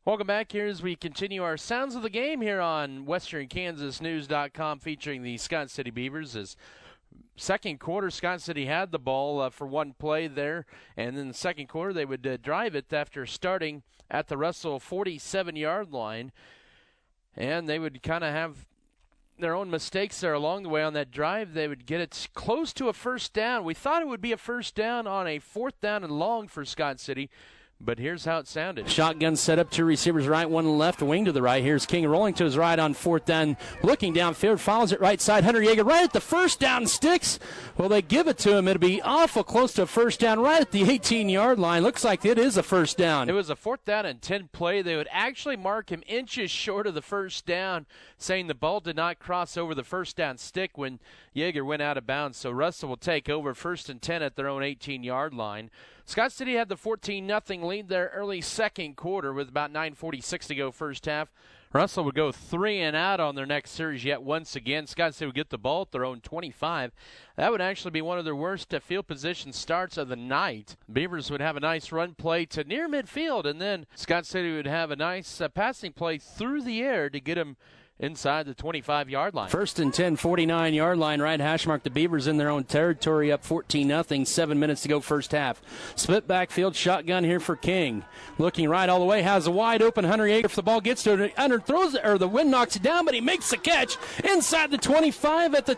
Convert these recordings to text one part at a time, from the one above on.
Welcome back here as we continue our Sounds of the Game here on WesternKansasNews.com featuring the Scott City Beavers. As second quarter, Scott City had the ball for one play there, and then the second quarter they would drive it after starting at the Russell 47-yard line, and they would kind of have their own mistakes there along the way on that drive. They would get it close to a first down. We thought it would be a first down on a fourth down and long for Scott City, but here's how it sounded. Shotgun set up, two receivers right, one left, wing to the right. Here's King rolling to his right on fourth down, looking downfield, follows it right side. Hunter Yeager right at the first down sticks. Well, they give it to him. It'll be awful close to a first down right at the 18-yard line. Looks like it is a first down. It was a fourth down and 10 play. They would actually mark him inches short of the first down, saying the ball did not cross over the first down stick when Yeager went out of bounds. So Russell will take over first and 10 at their own 18-yard line. Scott City had the 14-0 lead there early second quarter with about 9:46 to go first half. Russell would go 3 and out on their next series yet once again. Scott City would get the ball at their own 25. That would actually be one of their worst field position starts of the night. Beavers would have a nice run play to near midfield, and then Scott City would have a nice passing play through the air to get him inside the 25-yard line. First and 10, 49-yard line, right hash mark. The Beavers in their own territory, up 14-0, 7 minutes to go first half. Split backfield, shotgun here for King. Looking right all the way, has a wide open Hunter Yeager. If the ball gets to it, Hunter throws it, or the wind knocks it down, but he makes the catch inside the 25 at the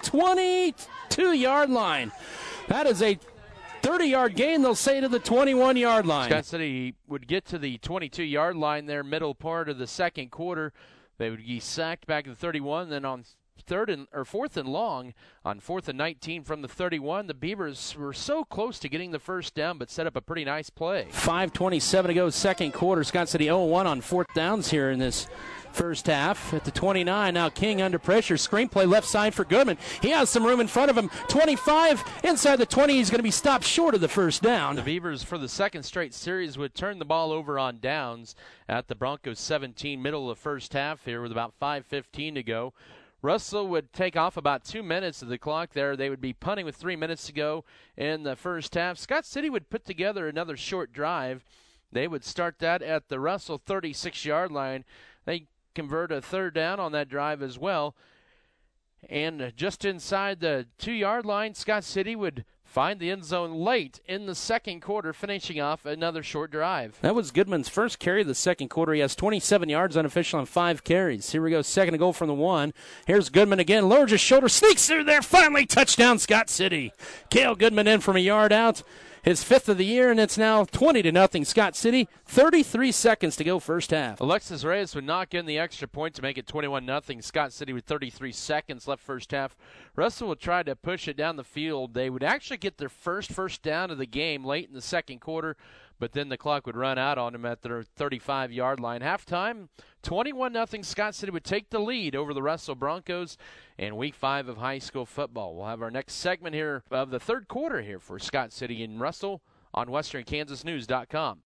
22-yard line. That is a 30-yard gain, they'll say, to the 21-yard line. Scott City would get to the 22-yard line there, middle part of the second quarter. They would be sacked back at the 31. Then on fourth and long, on 4th and 19 from the 31, the Beavers were so close to getting the first down, but set up a pretty nice play. 5:27 to go, second quarter. Scott City 0-1 on fourth downs here in this first half. At the 29, now King under pressure. Screenplay left side for Goodman. He has some room in front of him. 25, inside the 20. He's going to be stopped short of the first down. The Beavers, for the second straight series, would turn the ball over on downs at the Broncos 17, middle of the first half here with about 5:15 to go. Russell would take off about 2 minutes of the clock there. They would be punting with 3 minutes to go in the first half. Scott City would put together another short drive. They would start that at the Russell 36-yard line. They convert a third down on that drive as well. And just inside the 2-yard line, Scott City would find the end zone late in the second quarter, finishing off another short drive. That was Goodman's first carry of the second quarter. He has 27 yards unofficial on 5 carries. Here we go, second and goal from the 1. Here's Goodman again, lowers his shoulder, sneaks through there, finally touchdown Scott City. Cale Goodman in from a yard out. His 5th of the year, and it's now 20-0 Scott City. 33 seconds to go first half. Alexis Reyes would knock in the extra point to make it 21-0. Scott City with 33 seconds left first half. Russell would try to push it down the field. They would actually get their first down of the game late in the second quarter, but then the clock would run out on them at their 35-yard line. Halftime, 21-0. Scott City would take the lead over the Russell Broncos in Week 5 of high school football. We'll have our next segment here of the third quarter here for Scott City and Russell on WesternKansasNews.com.